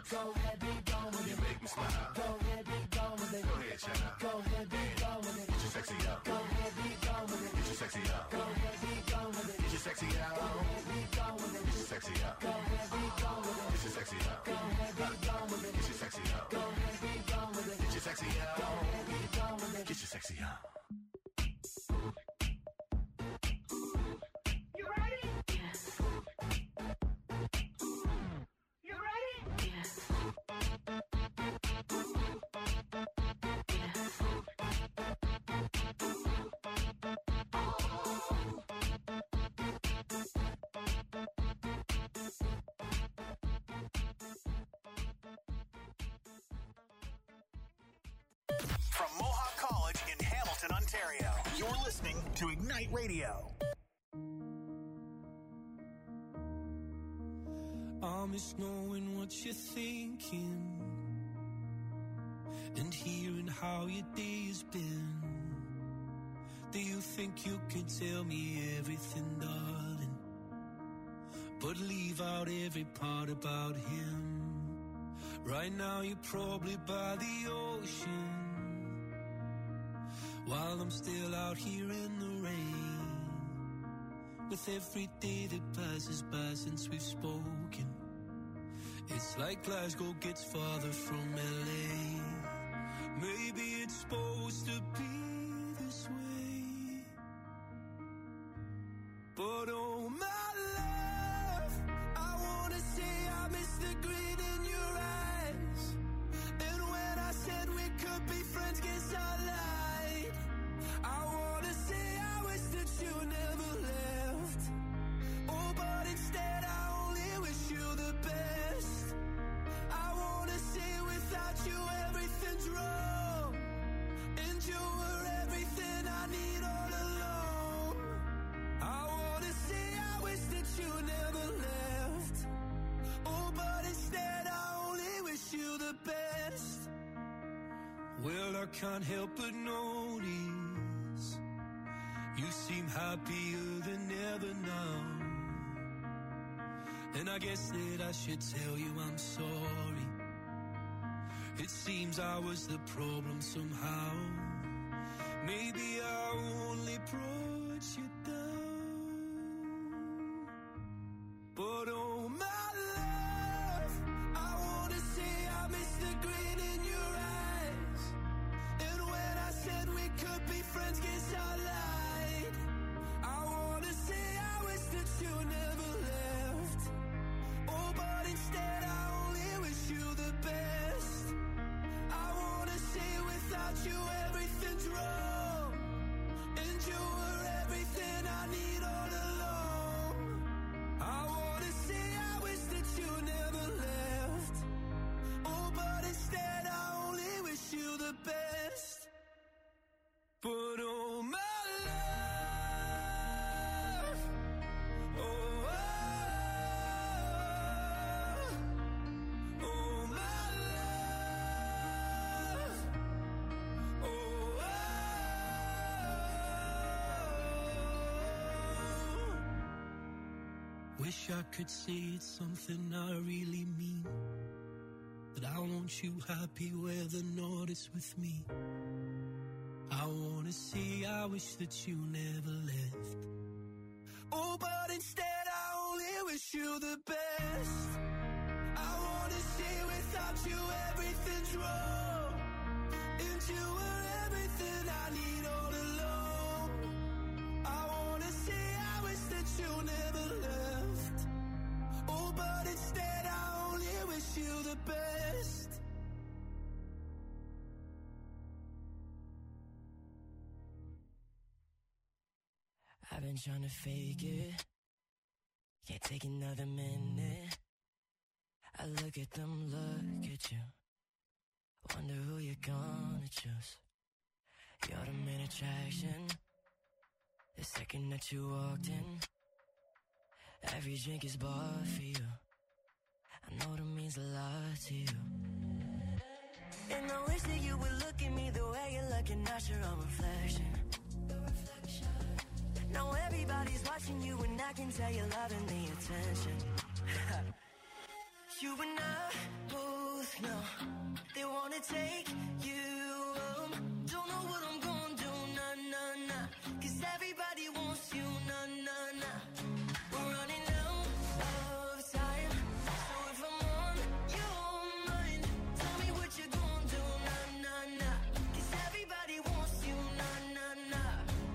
Go ahead, be gone with it. You make me smile. Go ahead, be gone with it. Go ahead, child. Go ahead, be gone with it. Get your sexy out. Go ahead, be gone with it. Get your sexy out. Go ahead, be gone with it. Get your sexy out. Go ahead, be gone with it. Get your sexy out. Go ahead, be gone with it. Get your sexy out. Go ahead, be gone with it. Get your sexy out. Go ahead, be gone with it. Get your sexy out. Go ahead, be gone with it. Get your sexy out. You ready? Yes. You ready? Yes. From Mohawk College in Hamilton, Ontario, you're listening to Ignite Radio. I miss knowing what you're thinking and hearing how your day has been. Do you think you can tell me everything, darling, but leave out every part about him? Right now you're probably by the ocean, while I'm still out here in the rain. With every day that passes by since we've spoken, it's like Glasgow gets farther from LA. Maybe it's supposed to be this way, but oh my love, I wanna say I miss the green in your eyes. And when I said we could be friends, guess I lied. I wanna say I wish that you never left. Oh, but instead I only wish you the best. I wanna say without you everything's wrong, and you were everything I need all along. I wanna say I wish that you never left. Oh, but instead I only wish you the best. Well, I can't help but notice you seem happier than ever now. And I guess that I should tell you I'm sorry. It seems I was the problem somehow. Maybe I only brought you down. But oh my love, I wanna say I miss the green in your eyes. And when I said we could be friends, guess I lied. I wanna say I wish that you never left. Oh, but instead I only wish you the best. I wanna say without you everything's wrong, and you were everything I need all along. I wanna say I wish that you never left. Oh, but instead I only wish you the best. But oh my love, oh, oh my love, oh, wish I could say it's something I really mean, that I want you happy where the north is with me. I wanna say I wish that you never left. Oh, but instead I only wish you the best. I wanna say without you everything's wrong, and you were everything I need all along. I wanna say I wish that you never left. Oh, but instead I only wish you the best. I've been trying to fake it, can't take another minute. I look at them, look at you, wonder who you're gonna choose. You're the main attraction, the second that you walked in. Every drink is bought for you, I know that means a lot to you. And I wish that you would look at me the way you're looking at your own reflection. Now everybody's watching you and I can tell you're loving the attention. You and I both know they wanna take you home. Don't know what I'm gonna do, nah, nah, nah. 'Cause everybody wants you, nah, nah, nah. We're running out of time. So if I'm on your mind, tell me what you're gonna do, nah, nah, nah. 'Cause everybody wants you, nah, nah, nah.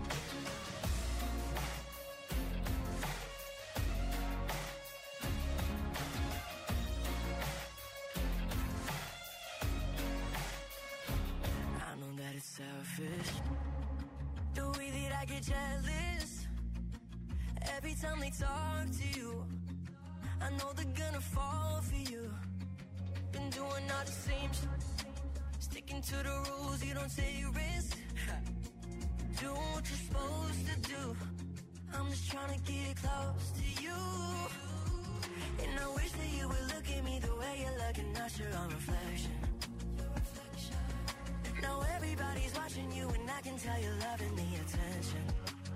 I know that it's selfish, the way that I get jealous every time they talk to you. I know they're gonna fall for you. Been doing all the same shit, sticking to the rules, you don't take risks. Doing what you're supposed to do. I'm just trying to get close to you. And I wish that you would look at me the way you're looking at your own reflection. Now everybody's watching you and I can tell you're loving the attention.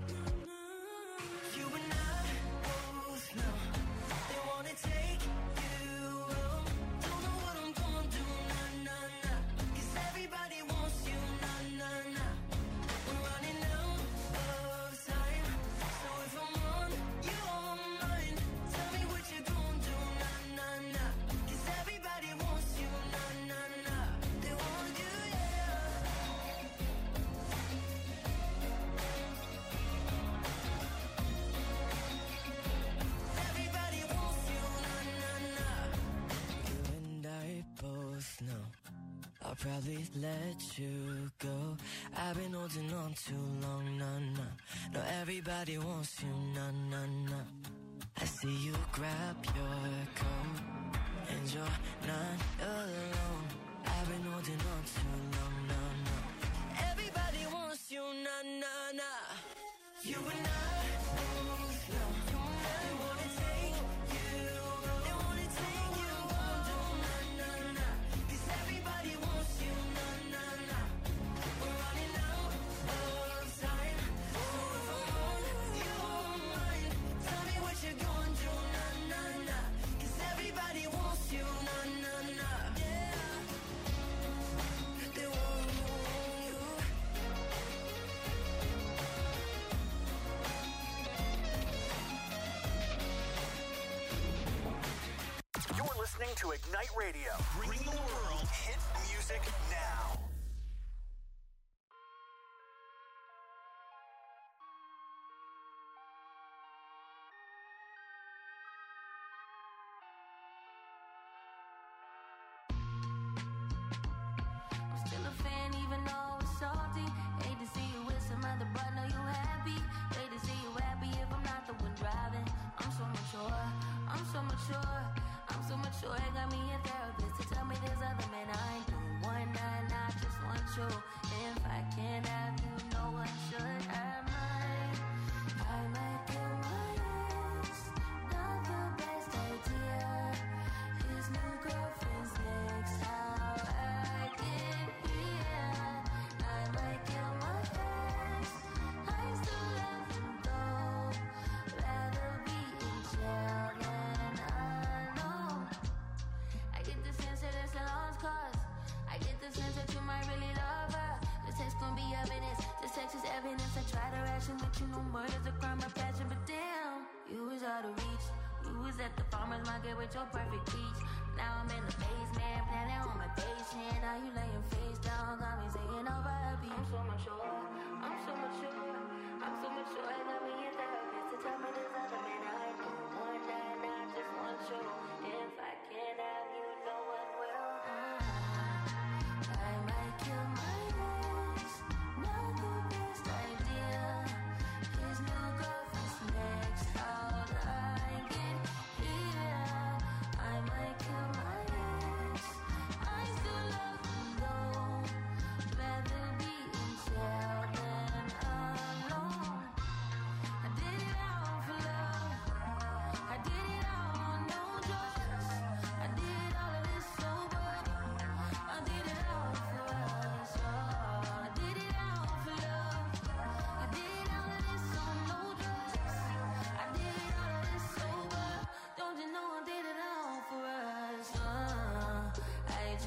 You and I both know they wanna take you home. Don't know what I'm gonna do, nah, nah, nah. 'Cause everybody wants you, nah, nah, nah. We're running out of time. So if I'm on your mind, tell me what you're gonna do, nah, nah, nah. 'Cause everybody wants you, nah, nah, nah. They want you, yeah. Everybody wants you, nah, nah, nah. You and I both know I'll probably let you go. I've been holding on too long, nah, nah. No, everybody wants you, nah, nah, nah. I see you grab your coat and you're not alone. I've been holding on too long, nah, nah. Everybody wants you, nah, nah, nah. You and I both know they wanna take you, they wanna take you home, nah, nah, nah. 'Cause everybody wants you, nah, nah, nah. We're running out of time. So if I'm on your mind, tell me what you're gonna do, nah, nah, nah. 'Cause everybody wants you, nah, nah, nah. Yeah. They want you. You're listening to Ignite Radio. Bring the world hit music now. I'm still a fan even though it's salty. Hate to see you with some other, but know you happy. Hate to see you happy if I'm not the one driving. I'm so mature, I'm so mature, I'm so mature. It got me a therapist to tell me there's other men I ain't doing one night, I just want you. If I can't have you, no one should have mine. I might kill my ex, not the best idea. His new girlfriend's next, how I get here. I might kill my ex, I still love him though. Rather be in jail than unknown. I get the sense that it's a lost cause. I get the sense that you might really love her. This text gon' be evidence. This text is evidence. I try to ration, but you know murder's a crime of passion. But damn, you was out of reach. You was at the farmer's market with your perfect peach. Now I'm in the basement, planning on my patient. Now you laying face down, got me singing over a beat. I'm so mature, I'm so mature, I'm so mature. I got me a therapist to tell me there's other men I do. One night, I just want you. If I can't have you, no one will. I might kill my ex, not the best idea. His new girlfriend's next, how'd I get here? I might kill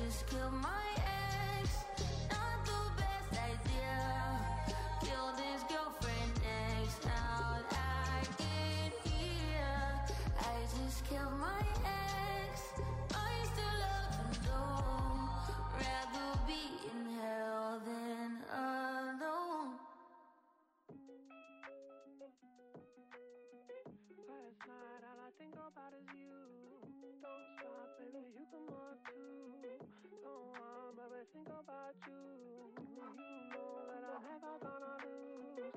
just killed my ex. Not the best idea. Killed his girlfriend next. Now I get here. I just killed my ex. I still love him though. Rather be in hell than alone. Last night all I think about is you. Don't stop, baby, you come on too. Don't want, baby, think about you. You know that I'm never gonna lose.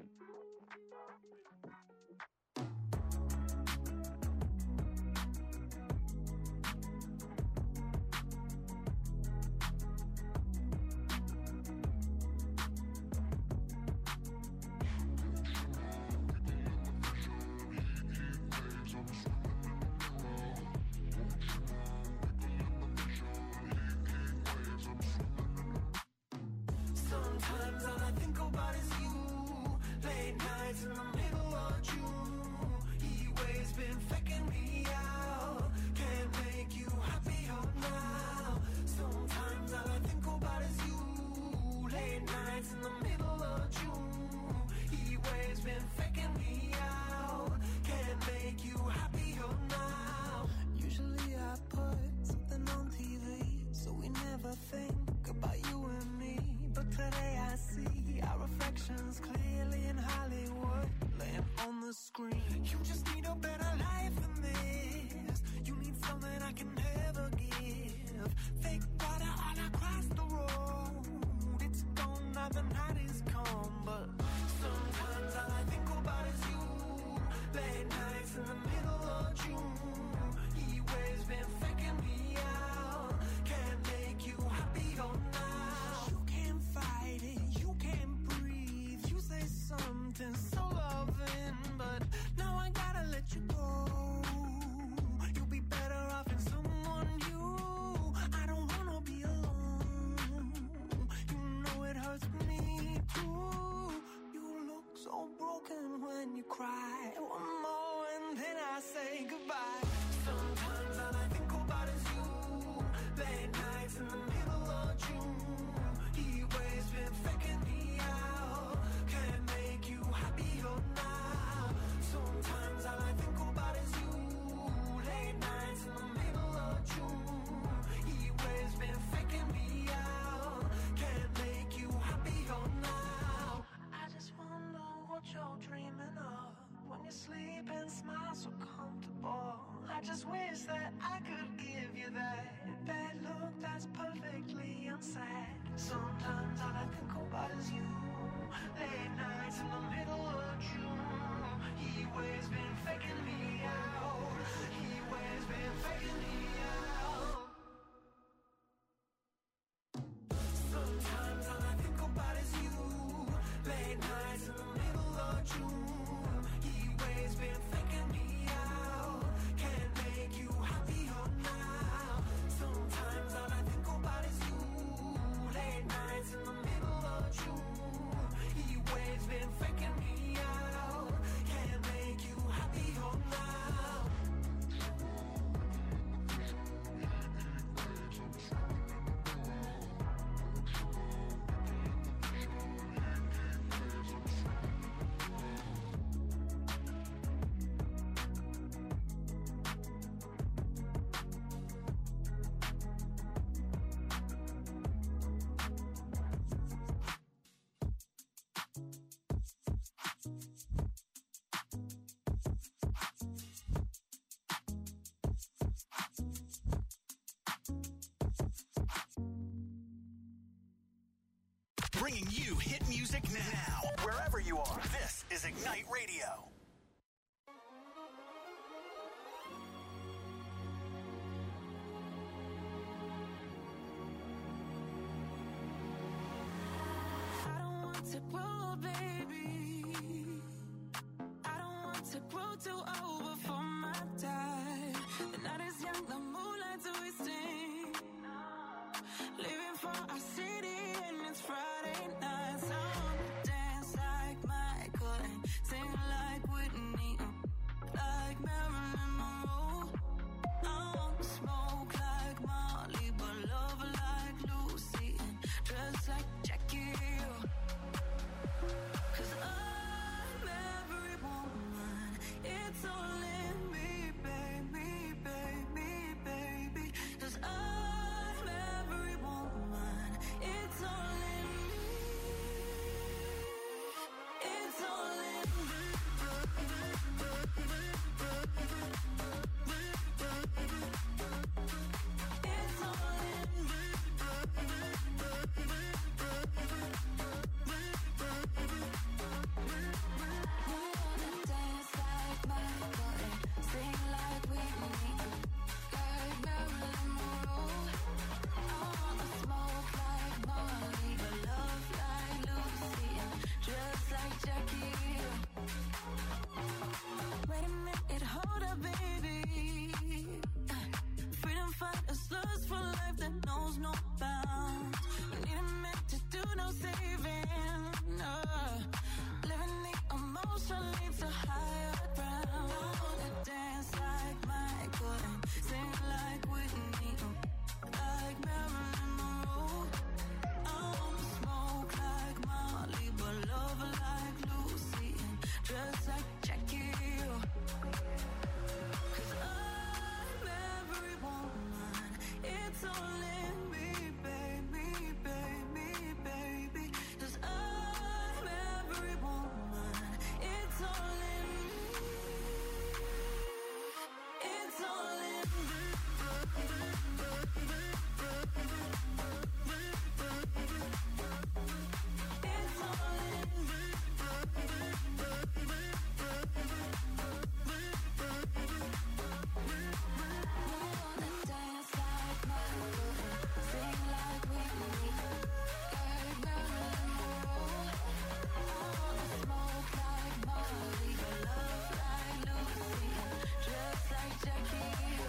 Sometimes all I think about is you. Late nights in the middle of June. He waves been faking me out. Can't make you happier now. Sometimes all I think about is you. Late nights in the middle of June. He waves been faking me out. Can't make you happier now. Usually I put something on TV, so we never think about you and me. But today I see our reflections clearly in Hollywood, laying on the screen. You just need a better life than this. You need something I can never give. Fake water all across the road. It's gone now, the night is come. But sometimes all I think about is you. Late nights in the middle of June. He waves been faking me out. Can't make you happier now. You can't fight it, you can't breathe. You say something so loving, but now I gotta let you go. You'll be better off in someone new. I don't wanna be alone. You know it hurts me too. You look so broken when you cry. One more and then I say goodbye. Sometimes all I think about is you. Late nights in the middle of June. He waves been faking me out. Can't make you happier now. Sometimes all I think about is you. Late nights in the middle of June. He waves been faking me out. Can't make you happier now. I just wonder what you're dreaming of when you sleep and smile so comfortable. I just wish that I could give you that look that's perfectly unsaid. Sometimes all I think about is you. Late nights in the middle of June. He waves been faking me out. He waves been faking me out. Sometimes all I think about is you. Late nights in the middle of June. He waves been faking me out. Can't make you happier now. Sometimes all I think about is you. Late nights in the middle of June. He waves been faking me out. Can't make you happier now. Bringing you hit music now. Wherever you are, this is Ignite Radio. I don't want to grow, baby. I don't want to grow too old before my time. The night is young, the moonlight's wasting. Living for our city and it's Friday night. So I wanna dance like Michael and sing like Whitney, like Marilyn Monroe. I wanna smoke like Molly, but love like no saving. Living the emotion leads to higher ground. I wanna dance like Michael and sing like Whitney, like Marilyn Monroe. I wanna smoke like Molly, but love like Lucy and dress like Jackie. 'Cause I'm every woman, it's all in me, baby, baby, baby. 'Cause I'm every woman, it's all in me, it's all in me. It's all in me. Wanna dance like Michael, sing like Whitney, like Marilyn Monroe. I wanna smoke like Molly, love like Lucy, dress like Jackie.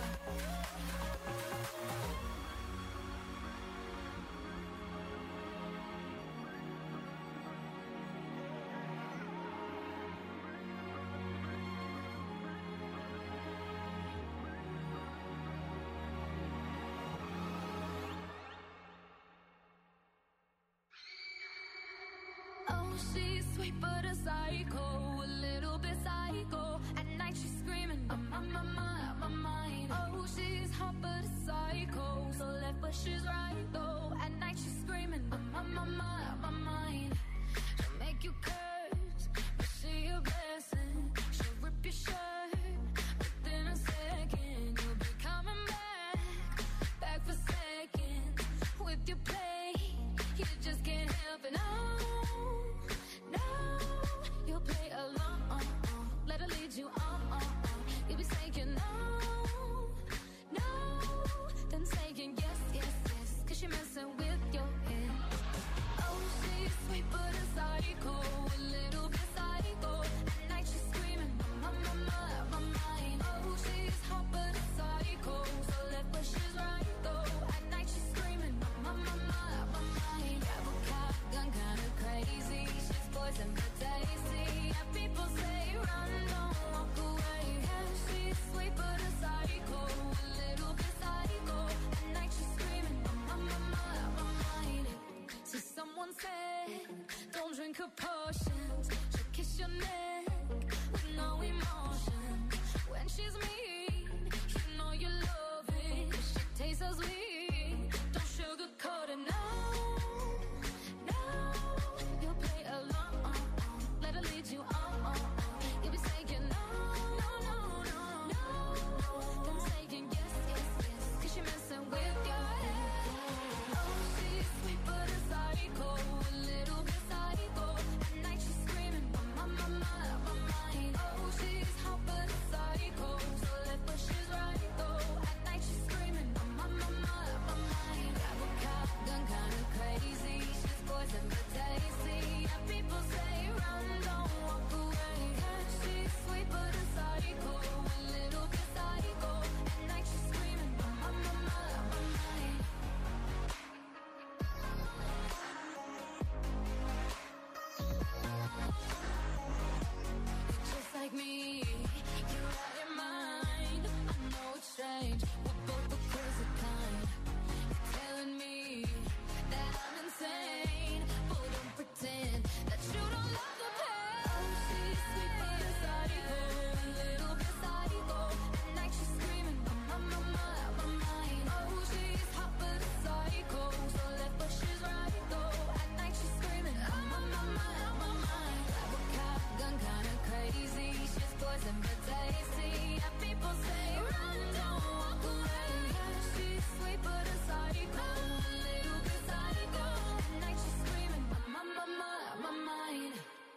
Oh, she's sweet but a psycho, a little bit psycho. At night she's screaming, I'm on my mind. Oh, she's hot but a psycho, so left but she's right though. At night she's screaming, I'm on my mind. She'll make you curse, but she a blessing. She'll rip your shirt within a second. You'll be coming back for seconds with your play. You just can't help it. No, you'll play along. Let her lead you on. You'll be saying no, then saying yes, 'cause you're messing with your head. Oh, she's sweet but a psycho, a little bit psycho. At night she's screaming, my mind. Oh, she's hot but a psycho, so left but she's right though. At night she's screaming, my mind. Grab a cop, gun kinda crazy. She's poison but tasty. And people say run, don't walk away. Yeah, she's sweet but a psycho, a little bit psycho. At night she's screaming, my mind. So someone said, don't drink her potions. She'll kiss your neck with no emotion. When she's mean, you know you love it. 'Cause she tastes so sweet. Don't sugarcoat it, no. You'll play along. Let her lead you on. You'll be saying no. Then saying yes, 'cause you're messing with your head. Oh, she's sweet but a psycho, a little bit psycho. At night she's screaming, my mind. Oh, she's hot but a psycho, so left but she's right though. At night she's screaming, my mind. Grab a cop, gun kinda crazy. She's poison but tasty. And people say run, don't walk away. Yeah, she's sweet but a psycho, a little bit psycho. At night she's screaming, my mind. Just like me, you're out your mind. I know it's strange, we're both the crazy kind. You're telling me that I'm insane, but don't pretend that you don't love the pain. Oh, she's sweet but a psycho, a little bit psycho. At night she's screaming, my mind. Oh, she's hot but a psycho, so left but she's right though. At night she's screaming, my mind. Grab a cop, gun kinda crazy. She's poison but tasty. And people say run, don't walk away. Yeah, she's sweet but a psycho, a little bit psycho. At night she's screaming, my mind.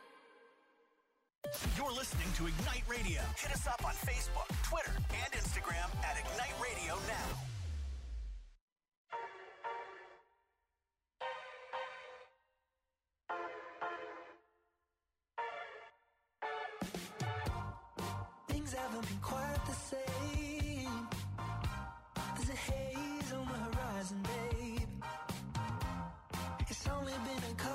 You're listening to Ignite Radio. Hit us up on Facebook, Twitter, and Instagram at Ignite Radio Now. Things haven't been quite the same. There's a haze on the horizon, babe. It's only been a couple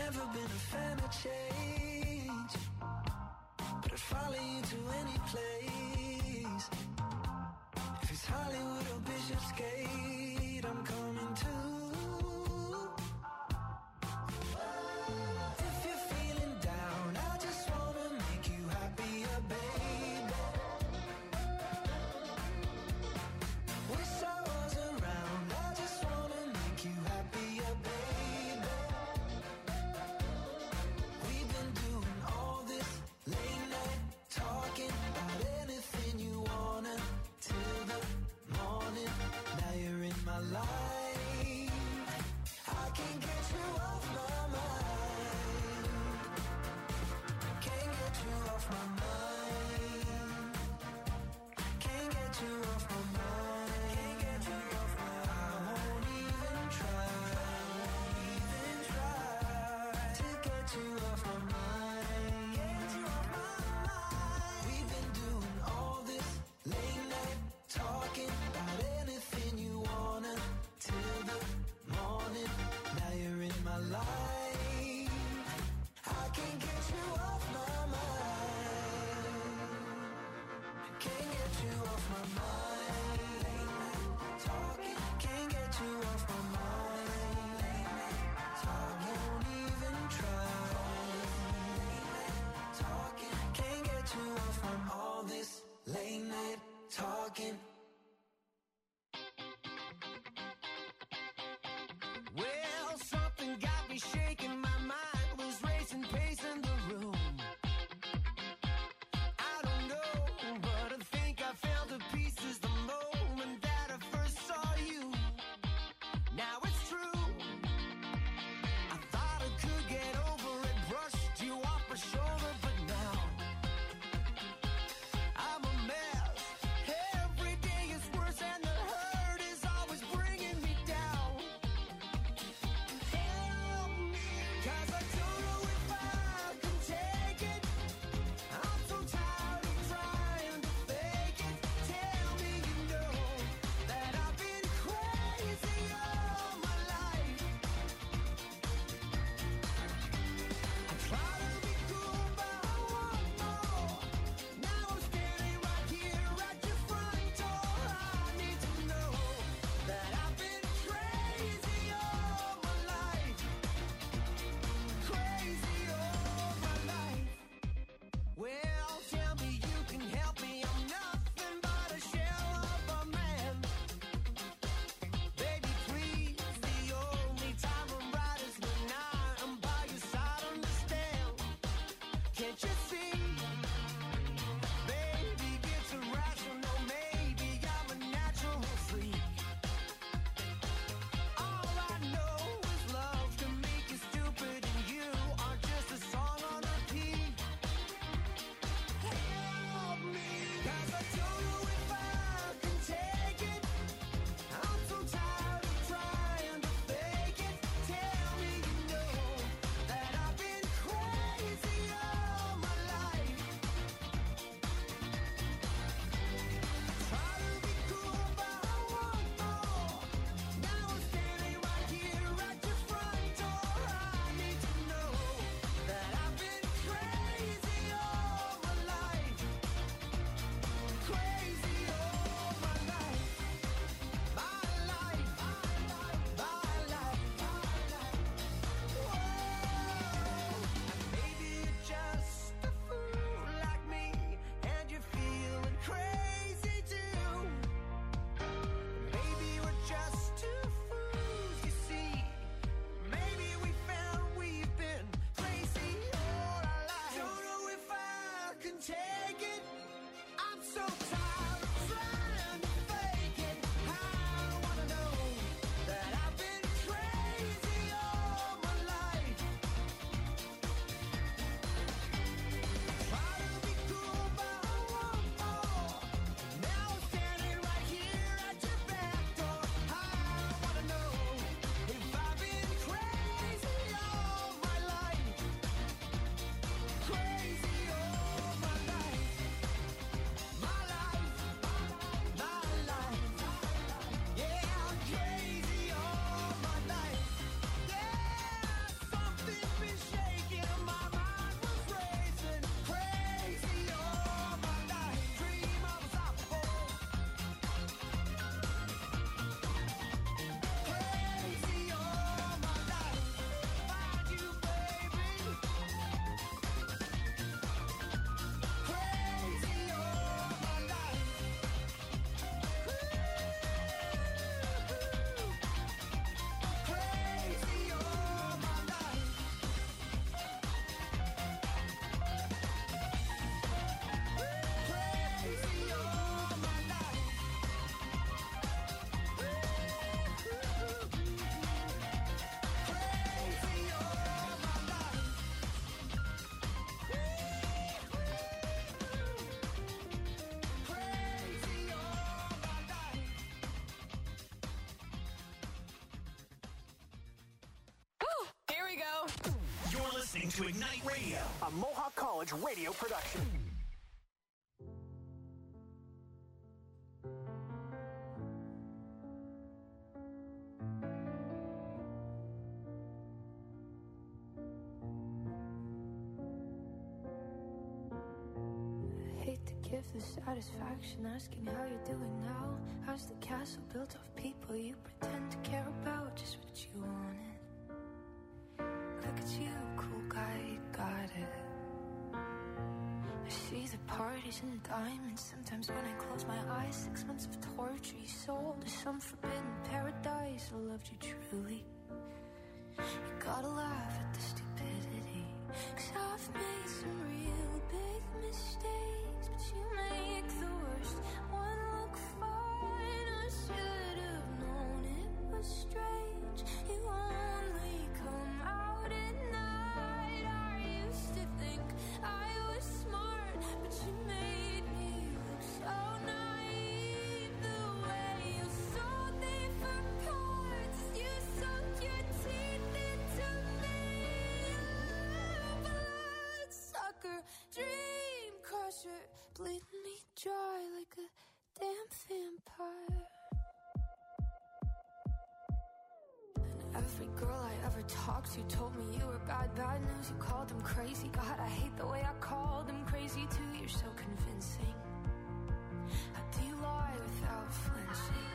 Never been a fan of change, but I'd follow you to any place. If it's Hollywood or Bishopsgate, I'm coming too. If you're feeling down, I just wanna make you happier, baby. Wish I was around, I just wanna make you happier, baby. We've been doing all this late night talking about anything you wanna till the morning. Now you're in my listening to Ignite Radio, a Mohawk College radio production. Give the satisfaction asking how you're doing now. How's the castle built of people you pretend to care about? Just what you wanted. Look at you, cool guy, you got it. I see the parties and the diamonds. Sometimes when I close my eyes, 6 months of torture you sold to some forbidden paradise. I loved you truly. You gotta laugh at the stupidity, 'cause I've made some real big mistakes, but you make the worst one look fine. I should have known it was strange. You only come out at night. I used to think I was smart, but you made me look so naive. The way you sold me for parts, you sunk your teeth into me. Bloodsucker, dream crusher, bleeding me dry like a damn vampire. And every girl I ever talked to told me you were bad news. You called them crazy. God, I hate the way I called them crazy too. You're so convincing. How do you lie without flinching?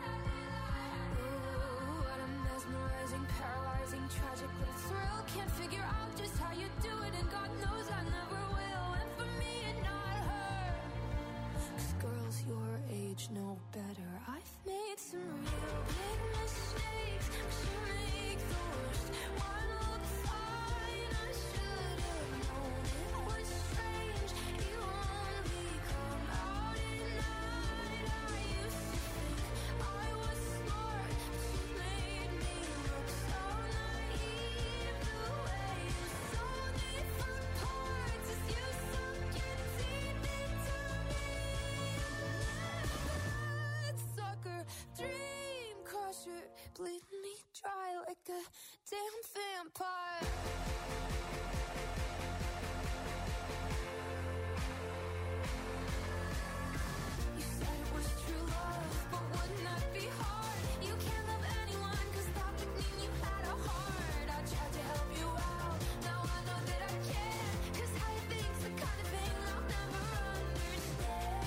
Ooh, what a mesmerizing, paralyzing, tragic little thrill. Can't figure out just how you do it, and God knows I never will. And for me and not her, 'cause girls your age know better. I've made some real big mistakes, but you make the worst one look fine. I should have known it was strange. You only come out at night. I used to think I was smart, but you made me look so naive. The way you sold me for parts is you sunk your teeth into me. Bloodsucker, dream crusher, bleeding me dry like a damn vampire. You said it was true love, but wouldn't that be hard? You can't love anyone, 'cause that would mean you had a heart. I tried to help you out, now I know that I can't, 'cause how you think's the kind of thing I'll never understand.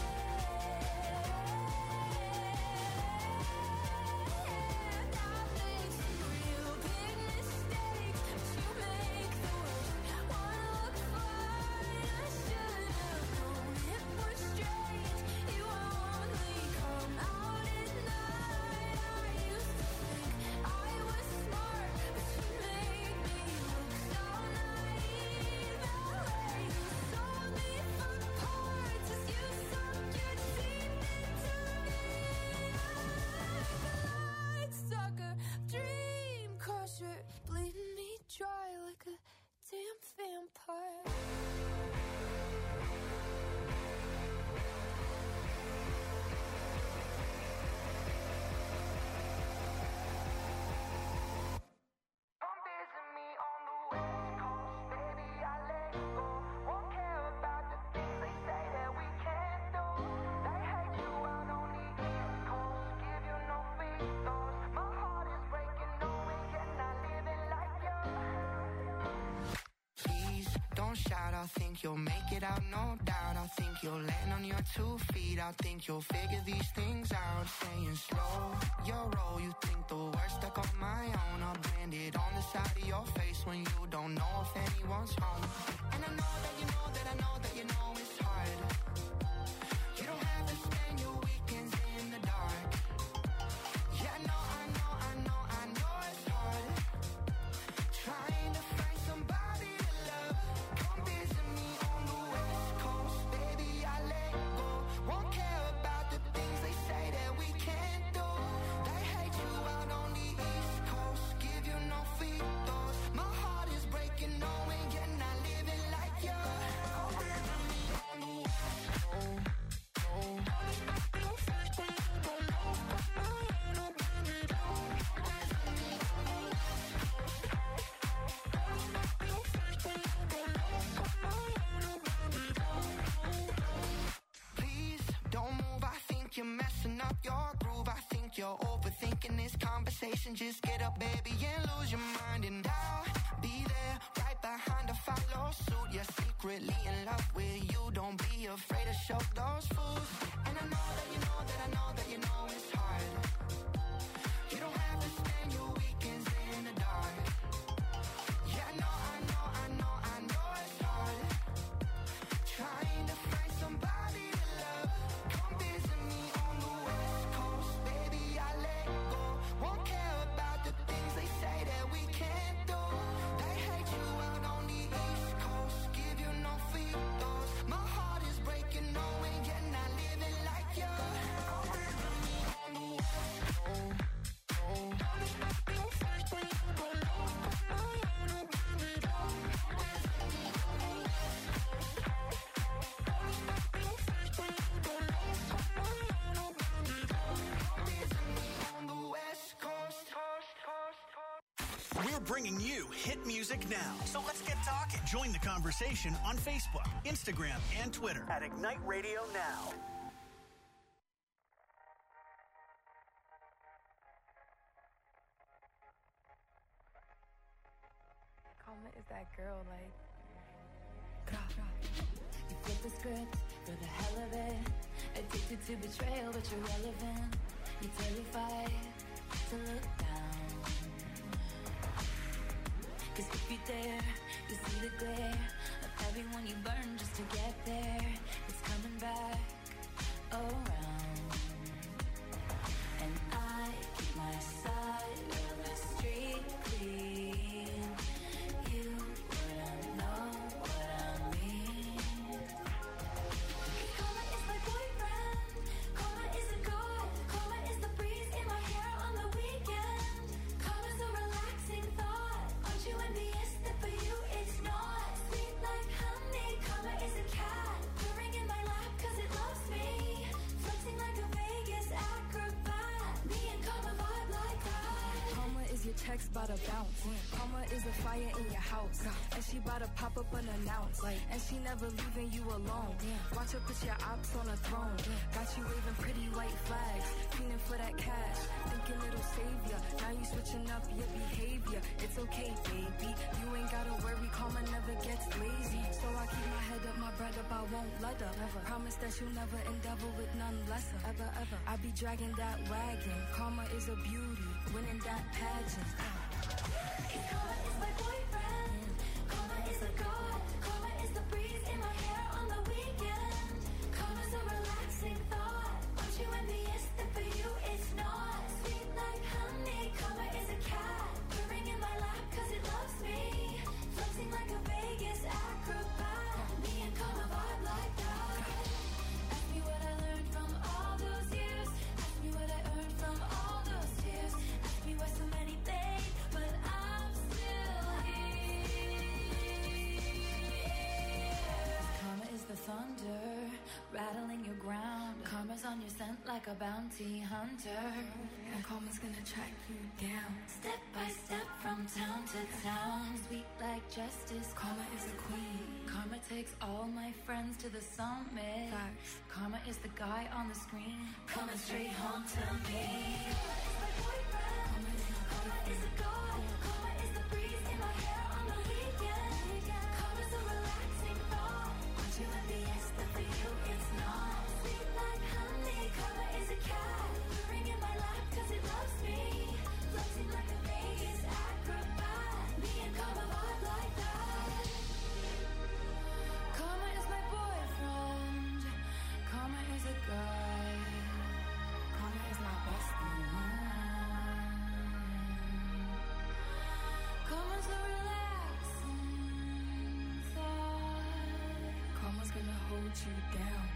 I've made some real big mistakes, but you make the worst one look fine. I should have known it was strange. You only come out at night. I used to think I was smart, but you made me look so naive. The way you sold me for parts is you sunk your teeth into me. Bloodsucker, dream crusher, bleeding me dry like a damn vampire. Come visit me on the West Coast, baby, I let go. Won't care about the things they say that we can't do. They hate you out on the East Coast, give you no free throws. My heart is breaking, knowing you're not living like you. Please don't shout, I think you'll make it out, no doubt. I think you'll land on your 2 feet. I think you'll figure these things out. Saying slow your roll, you think the worst stuck on my own. I'll brand it on the side of your face when you don't know if anyone's home. And I know that you know that I know that you know it's hard. You don't have to spend your weekends in the dark. Yeah, I know it's hard. Trying to find somebody to love. Come visit me on the West Coast, baby, I let go. Won't care about the things they say that we can't do. They hate you out on the East Coast, give you no free throws. My heart is breaking, knowing you're not living like you. Come visit me conversation. Just get up, baby, and lose your mind. And I'll be there, right behind to follow suit. You're secretly in love with you. Don't be afraid to show those fools. And I know that you know that I know that you know it's hard. You don't have to spend your weekends in the dark. Yeah, I know it's hard. Trying to find somebody to love. Come visit me on the West Coast, baby, I let go. Won't care about the things they say that we can't do. They hate you out on the East Coast, give you no free throws. My heart is breaking, knowing you're not living like you. Come visit me on the West Coast. We're bringing you hit music now. So let's get talking. Join the conversation on Facebook, Instagram, and Twitter at Ignite Radio Now. Karma is that girl, like. You flip the script for the hell of it. Addicted to betrayal, but you're relevant. You're terrified to look down. Cause if you dare, you see the glare of everyone you burn just to get there. It's coming back around. And I keep my side of the street clean. You wouldn't know what I mean. Karma is my boyfriend. Karma is a god. Karma is the breeze in my hair on the weekend. Karma's a relaxing thought. Aren't you envious that for you it's not? Sweet like honey. Karma is a cat purring in my lap cause it loves me. Flexing like a Vegas acrobat. Me and Karma vibe like that. Karma is your checks bout to bounce. Karma is a fire in your house. And she bout to pop up unannounced. And she never leaving you alone. Watch her put your ops on a throne. Got you waving pretty white flags. Feeling for that cash. Thinking it'll save ya. Now you switching up your behavior. It's okay, baby. You ain't gotta worry. Karma never gets lazy. So I keep my head up, my bread up. I won't let her. Promise that you'll never endeavor with none lesser. Ever. I be dragging that wagon. Karma is a beauty. Winning that pageant. Karma is my boyfriend. Karma is a god. Karma is the breeze in my hair on the weekend. Karma's a relaxing thought. Aren't you envious that for you it's not? Sweet like honey. Karma is a cat purring in my lap cause it loves me. Flexing like a Vegas acrobat. Me and Karma vibe like that. Ask me what I learned from all those years. Ask me what I earned from all those tears. Ask me why so many things, but I'm still here. Karma is the thunder, rattling your ground. Karma's on your scent like a bounty hunter. And karma's gonna track you down. Step by step from town to town. Sweet like justice. Karma is a queen. Karma takes all my friends to the summit. Facts. Karma is the guy on the screen, coming straight home to me. Karma is my boyfriend. Karma is a god. Karma is the breeze in my hair on the weekend. Karma's a relaxing thought. Aren't you envious that for you it's not? Sweet like honey. Karma is a cat purring in my lap cause it loves me. Flexing like a Vegas acrobat. Me and Karma vibe like that. Karma is my boyfriend. Karma is a guy. Karma is my bestie. Karma's a relaxing thought. Karma's gonna hold you down.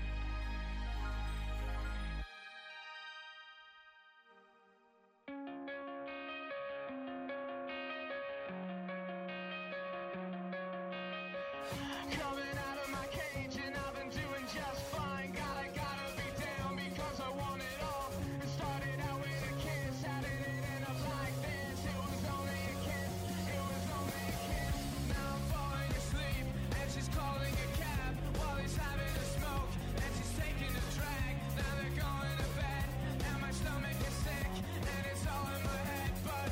Coming out of my cage and I've been doing just fine. Gotta be down because I want it all. It started out with a kiss, how did it end up like this? It was only a kiss, it was only a kiss. Now I'm falling asleep and she's calling a cab while he's having a smoke and she's taking a drag. Now they're going to bed and my stomach is sick and it's all in my head, but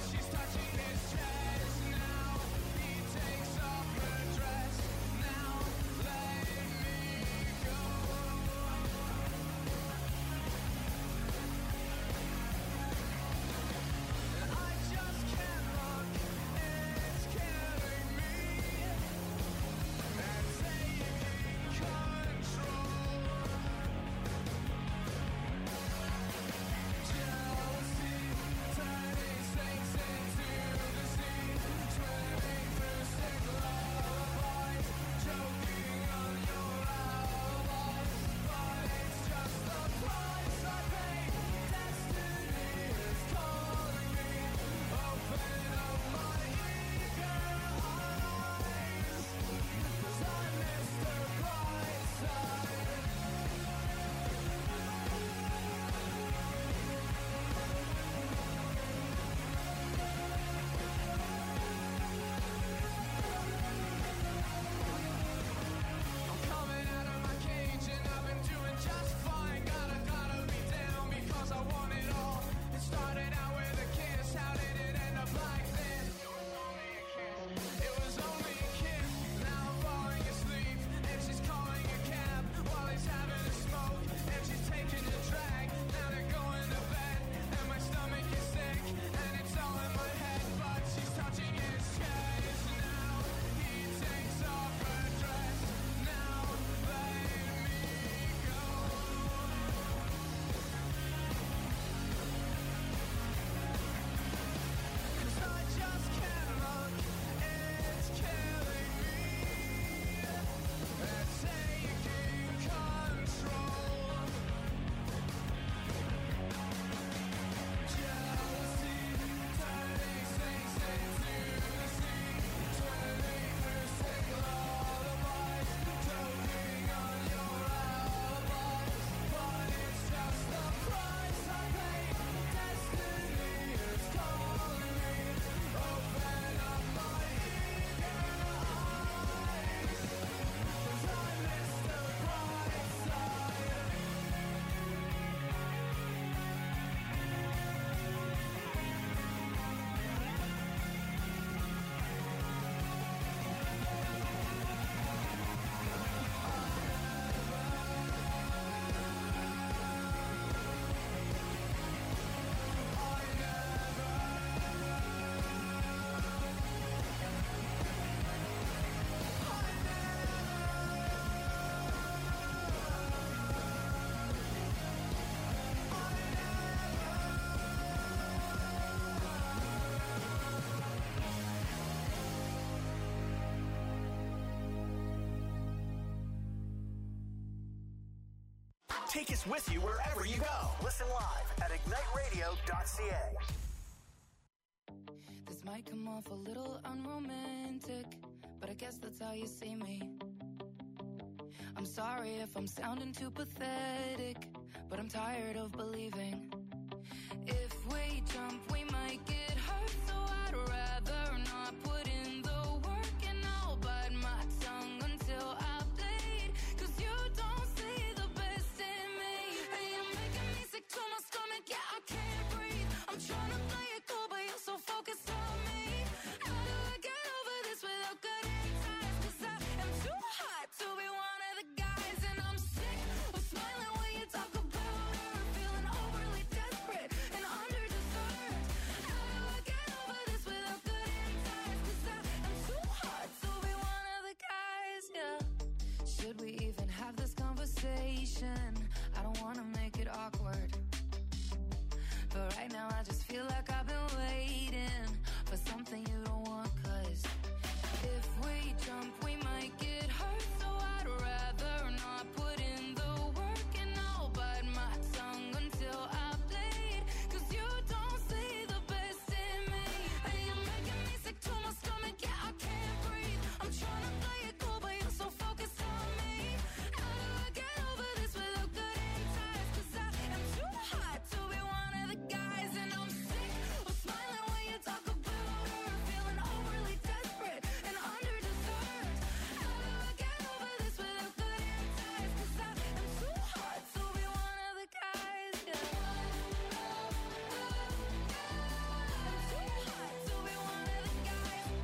Take us with you wherever you go. Listen live at igniteradio.ca. This might come off a little unromantic, but I guess that's how you see me. I'm sorry if I'm sounding too pathetic, but I'm tired of believing. If we jump, we might get hurt, so I'd rather not put in the work, and I'll bite my tongue until I bleed, 'cause you don't see the best in me, and you're making me sick to my stomach, yeah, I can't breathe. I'm trying to play it cool, but you're so focused on me. How do I get over this without cutting ties? 'Cause I am too hot to be one of the guys, and I'm sick of smiling when you talk about her, feeling overly desperate and underdeserved. How do I get over this without cutting ties? 'Cause I am too hot to be one of the guys, yeah. Should we even have this conversation? I don't wanna make it awkward, but right now I just feel like I've been waiting for something you don't want, 'cause if we jump, we might get hurt, so I'd rather not put in the work, and I'll bite my tongue until I bleed, 'cause you don't see the best in me, and you're making me sick to my stomach, yeah, I can't breathe. I'm trying to play it cool, but you're so focused on me. How do I get over this without cutting ties? 'Cause I am too hot to be one of the guys, and I'm sick of smiling when you talk about her, feeling overly desperate and underdeserved. How do I get over this without cutting ties? 'Cause I am too hot to be one of the guys, yeah. I'm too hot to be one of the guys. I'm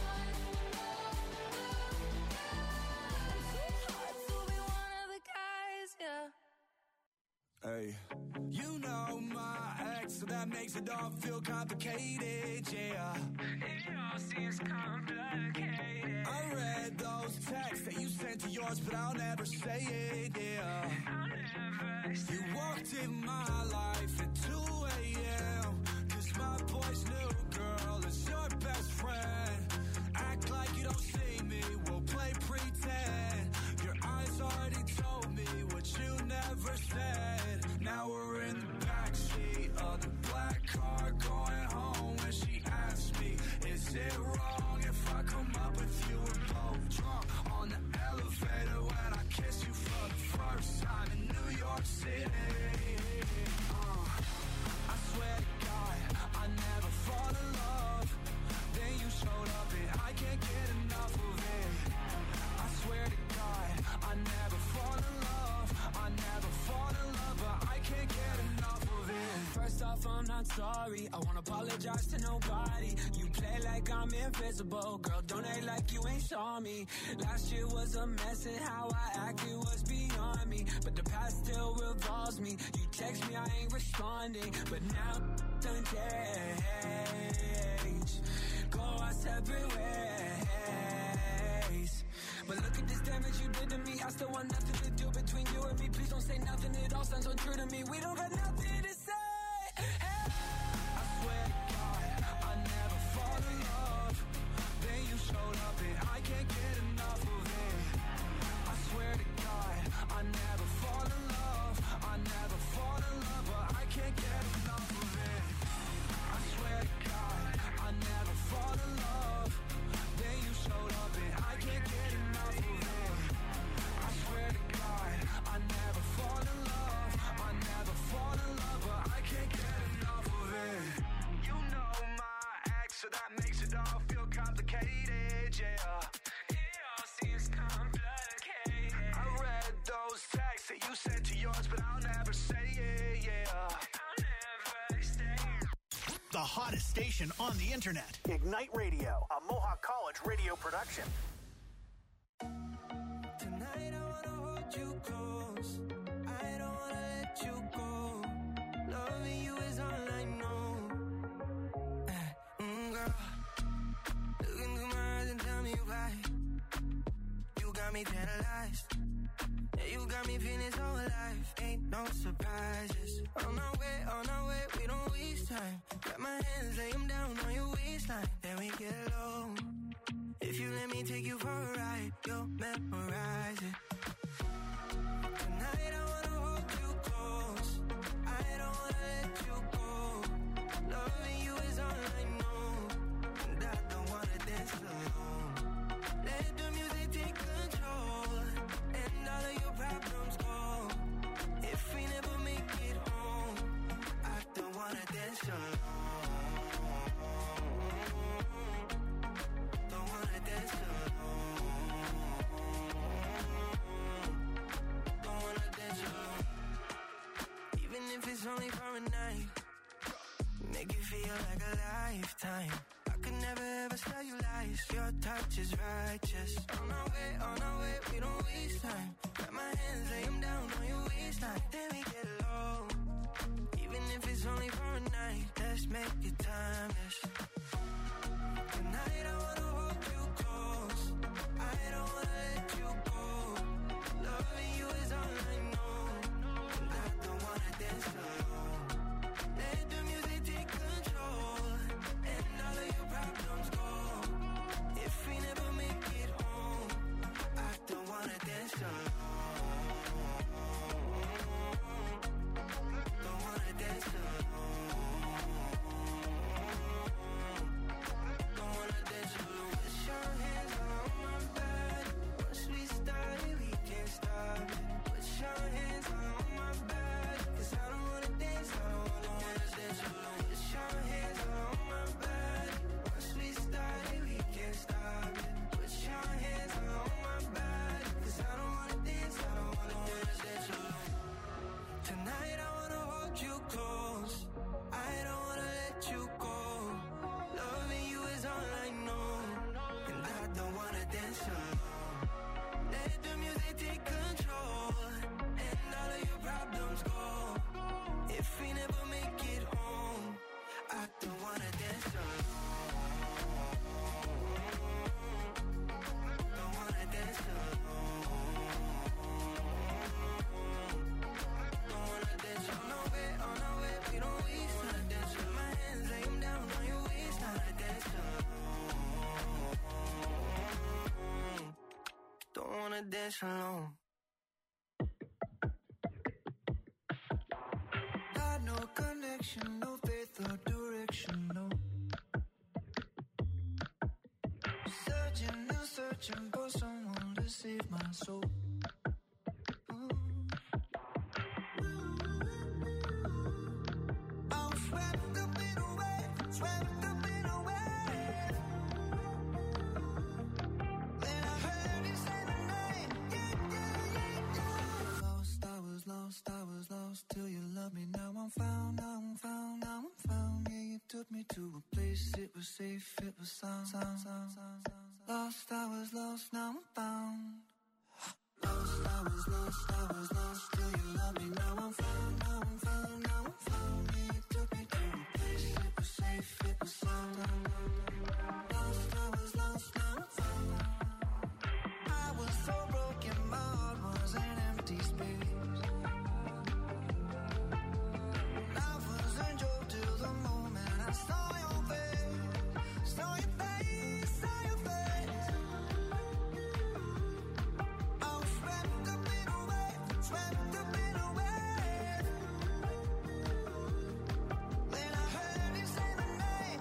too hot to be one of the guys, yeah. Hey, you know my ex, so that makes it all feel complicated, yeah. It all seems complicated. I read those texts that you sent to yours, but I'll never say it, yeah. I'll never say you walked in my life at 2 a.m. 'Cause my boy's new girl is your best friend. Act like you don't see me, we'll play pretend. Your eyes already told me what you never said. Now we're in the backseat of the black car going home, when she asked me, is it wrong if I come up with you? We're both drunk on the elevator when I kiss you for the first time in New York City. I swear to God, I never fall in love. Then you showed up and I can't get enough of it. I swear to God, I never fall in love. I never fall in love, but I can't get enough of it. First off, I'm not sorry. I won't apologize to nobody. You play like I'm invisible. Girl, don't act like you ain't saw me. Last year was a mess and how I acted was beyond me. But the past still revolves me. You text me, I ain't responding. But now done change. Go our separate ways. But look at this damage you did to me. I still want nothing to do between you and me. Please don't say nothing, it all sounds so true to me. We don't got nothing to say. Hey. I swear to God, I never fall in love. Then you showed up and I can't get enough of it. I swear to God, I never fall in love. I never fall in love, but I can't get enough of it. I swear to God, I never fall in love. Then you showed up and I can't get enough of it. I swear to God, I never fall in love. I never fall in love, but I can't get enough of it. You know my ex, so that makes it all feel complicated, yeah. It all seems complicated. I read those texts that you sent to yours, but I'll never say it, yeah. I'll never say it. The hottest station on the internet. Ignite Radio, a Mohawk College radio production. Tonight I wanna hold you close. I don't wanna let you go. Loving you is all I know. Girl, look into my eyes and tell me why. You got me paralyzed. Yeah, you got me feeling so alive. Ain't no surprises. On our way, we don't waste time. Grab my hands, lay them down on your waistline. Then we get low. If you let me take you for a ride, you'll memorize it. Tonight I wanna hold you only for a night, make you feel like a lifetime. I could never ever tell you lies. Your touch is righteous. On our way, we don't waste time. Got my hands, lay them down on your waistline. Then we get low, even if it's only for a night. Let's make it timeless. Tonight I wanna hold you close. I don't wanna let you go. Loving you is all I know, and I don't wanna dance alone. Let the music take control, and all of your problems go. If we never make it home, I don't wanna dance alone. Don't wanna dance alone. Don't wanna dance alone. Put your hands on my back. Once we start it, we can't stop it. Put your hands on my back, 'cause I don't wanna dance, I don't wanna dance alone. Put your hands on my back. Once we start it, we can't stop it. Put your hands on my back, 'cause I don't wanna dance, I don't wanna dance alone. Tonight I wanna hold you close. I don't wanna let you go. Loving you is all I know, and I don't wanna dance alone. Let the music take control, and all of your problems go. If we never make it home, I don't wanna dance alone. Don't wanna dance alone. Don't wanna dance on our way, we don't waste time. Dance with my hands, lay them down on your waist. Not a dance alone. Don't wanna dance alone. Got no connection, no faith or direction, no. Searching and searching for someone to save my soul. I'm swept up in a wave, swept up in a wave. Then I heard you say my name, yeah. Lost, I was lost till you loved me. Now I'm found, now I'm found, now I'm found. Yeah, you took me to a place, it was safe, it was sound. Lost, I was lost, now I'm found. Lost, I was lost till you loved me. Now I'm found, now I'm found, now I'm found. Yeah, you took me to a place, it was safe, it was sound. Lost, I was lost, now I'm found. I was so broken, my heart was an empty space. Life was a joke till the moment I saw your face, saw your face, saw your face. I was swept up in a wave, swept up in a wave. Then I heard you say my name,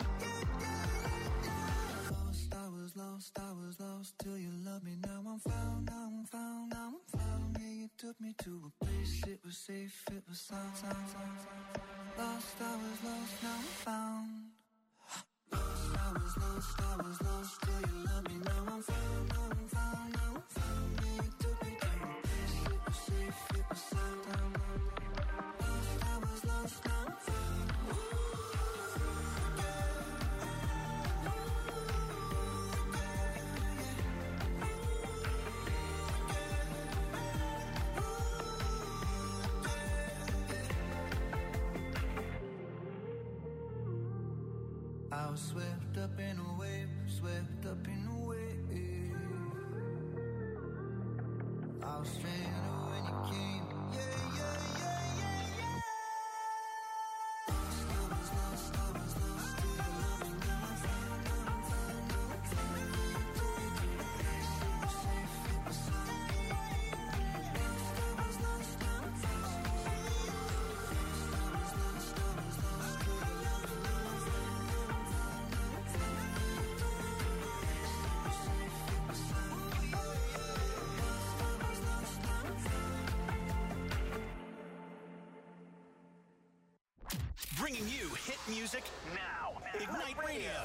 yeah. Lost, I was lost till you loved me. Now I'm found, now I'm found, now I'm found. Yeah, you took me to a place, it was safe, it was sound. Lost, I was lost, now I'm found. Lost, I was lost till you loved me. Now I'm found, now I'm found, now I'm found. Yeah, you took me to a place, it was safe, it was sound. Lost, I was lost, now I'm found. I was swept up in a wave, swept up in a wave. I was stranded when you came, yeah, yeah, yeah, yeah, yeah. Lost, I was lost till you loved me. Now I'm found, now I'm found, now I'm found. You took me to a place, it was safe, it was sound. Lost, I was lost, now I'm found. Lost, I was lost till you loved me. Now I'm found, now I'm found, now I'm found. You took me to a place, it was safe, it was sound. Lost, I was lost, now I'm found. Bringing you hit music now. Ignite Radio.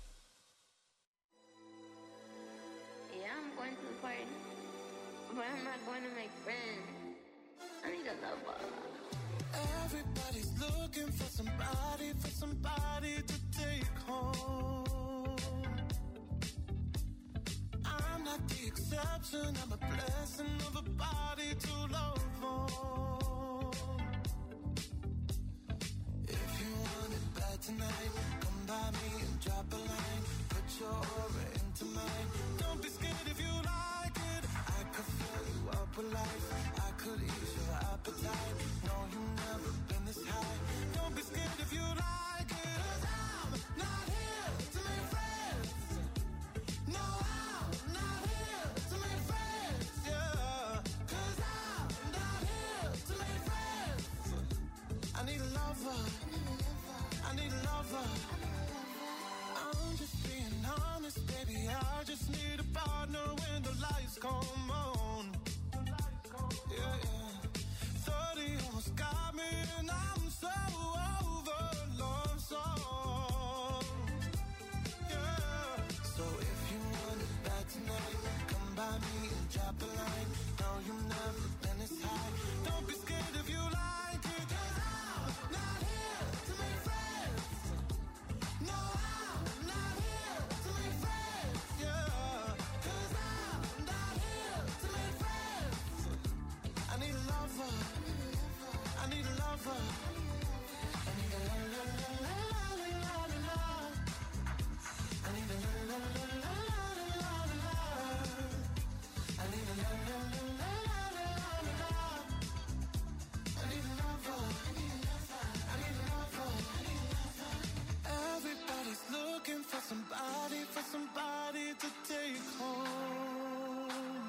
Yeah, I'm going to the party, but I'm not going to make friends. I need a lover. Everybody's looking for somebody to take home. I'm not the exception, I'm a blessing of a body to love on. If you want it bad tonight, come by me and drop a line. Put your aura into mine. Don't be scared if you like it. I could fill you up with life. I could ease your appetite. No, you've never been this high. Don't be scared if you like it. 'Cause I'm not here to make friends. No, I'm not here to make friends. Yeah. 'Cause I'm not here to make friends. I need a lover. I need a lover. I'm just being honest, baby. I just need a partner when the lights come on. Yeah, yeah. 30 almost got me and I'm so over love song. Yeah. So if you want it bad tonight, come by me and drop a line. No, you've never been this high. Don't be scared if you like it. 'Cause I'm not here to make friends. No, I'm not here to make friends. Yeah. 'Cause I'm not here to make friends. I need a lover. I need a lover. I need a la la la la la la la. I need a la la la la la la la. I need a la la la la la la la. I need a lover. I need a lover. Everybody's looking for somebody to take home.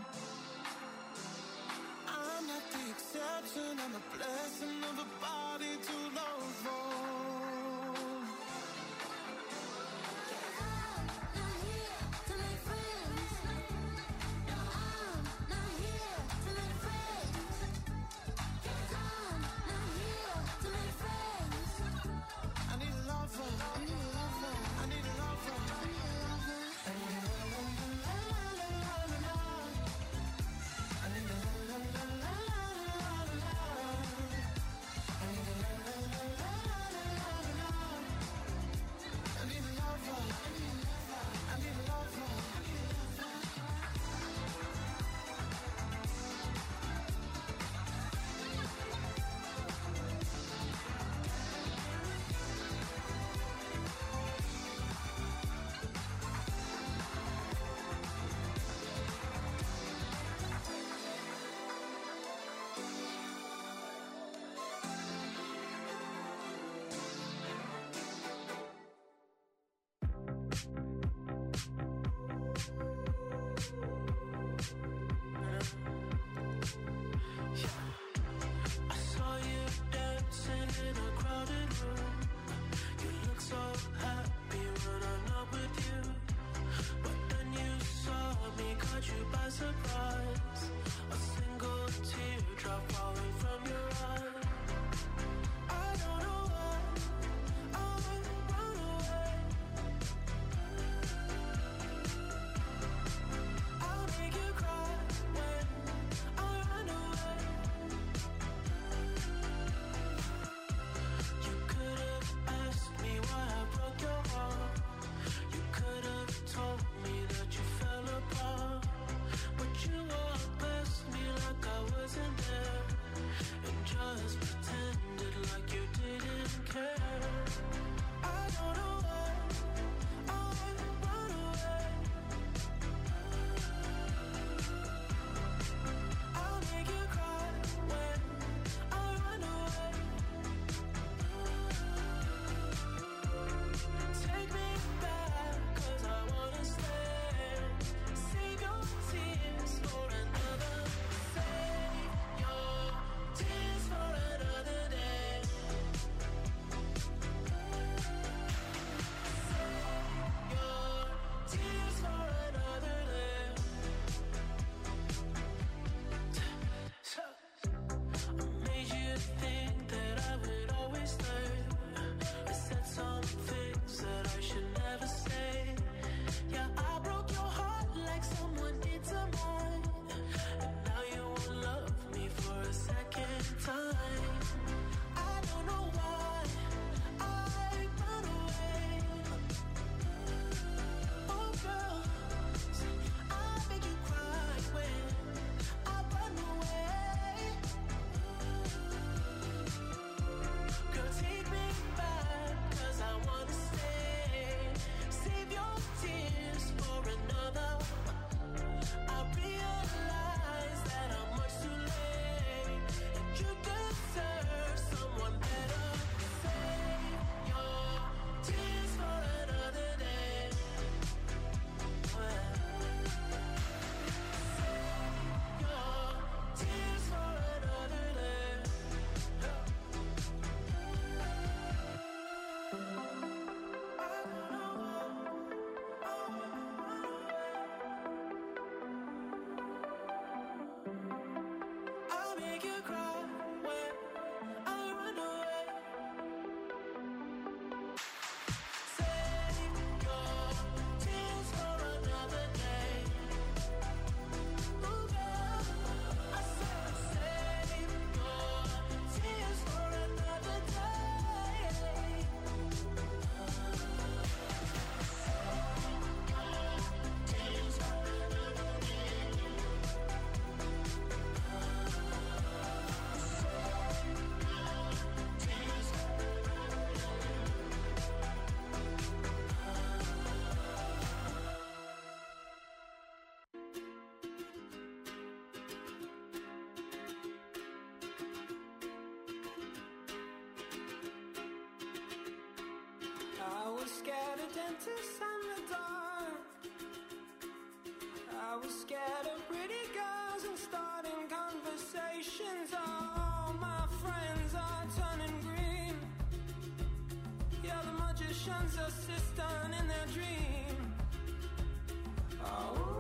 I'm not the exception, I'm a blessing of a body to love on. I'm not here to make friends. No, I'm not here to make friends. 'Cause I'm not here to make friends. I need a lover. I need a lover. I need a lover. I need a la la la la la la la. I need a la la la la la la la. I need a la la la la la la la. I need a lover. I need a lover. I saw you dancing in a crowded room. You look so happy when I'm not with you. But then you saw me, caught you by surprise. A single teardrop falling from your eye. I don't know why I run away. I'll make you cry when I run away. You could have asked me why I broke your heart. You could have told me that you fell apart. But you walked was scared of dentists and the dark. I was scared of pretty girls and starting conversations. All my friends are turning green. Yeah, the magician's assistant in their dream. Oh.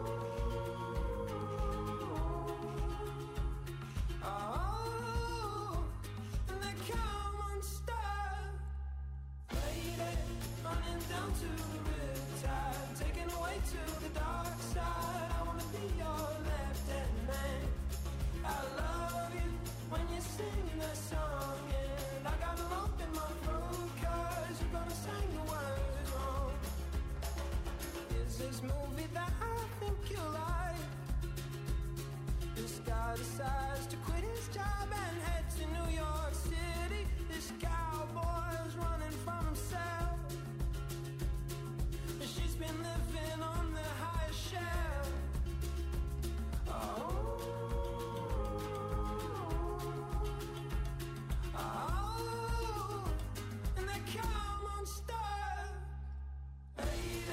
Oh, and they come unstuck. Lady, running down to the riptide, taken away to the dark side. I wanna be your left-hand man. I love you when you're singing that song, and I got a lump in my throat 'cause you're gonna sing the words wrong. Is this movie that I think you like? This guy decides to quit his job and head to New York City. This cowboy's running from himself.